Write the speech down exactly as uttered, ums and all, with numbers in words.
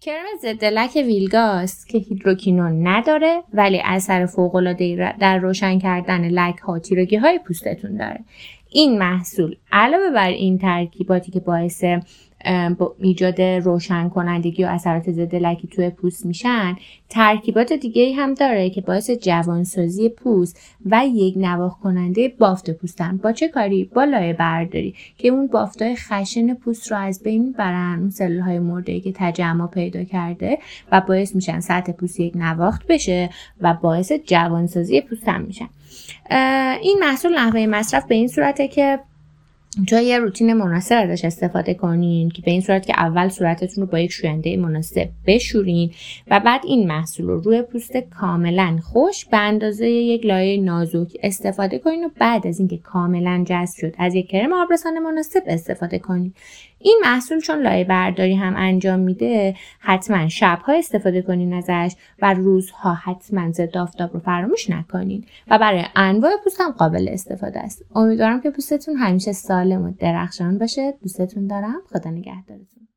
کرم ضد لک ویلگاس که هیدروکینون نداره ولی اثر فوق‌العاده‌ای در روشن کردن لک ها و تیرگی های پوستتون داره. این محصول علاوه بر این ترکیباتی که باعث ایجاد روشن کنندگی و اثرات ضد لکی توی پوست میشن، ترکیبات دیگه هم داره که باعث جوانسازی پوست و یک نواخت کننده بافت پوستن. با چه کاری؟ با لایه برداری که اون بافتای خشن پوست رو از بین میبرن، اون سلول‌های مرده‌ای که تجمع پیدا کرده و باعث میشن سطح پوست یک نواخت بشه و باعث جوانسازی پوست هم میشن. این محصول نحوه مصرف به این صورته که توی یه روتین مناسب ازش استفاده کنین که به این صورت که اول صورتتون رو با یک شوینده مناسب بشورین و بعد این محصول رو روی پوست کاملا خشک به اندازه یک لایه نازک استفاده کنین و بعد از اینکه کاملا جذب شد از یک کرم آبرسان مناسب استفاده کنین. این محصول چون لایه برداری هم انجام میده، حتما شبها استفاده کنین ازش و روزها حتما ضد آفتاب رو فراموش نکنین و برای انواع پوست هم قابل استفاده است. امیدوارم که پوستتون همیشه سالم و درخشان باشه. دوستتون دارم. خدا نگهدارتون.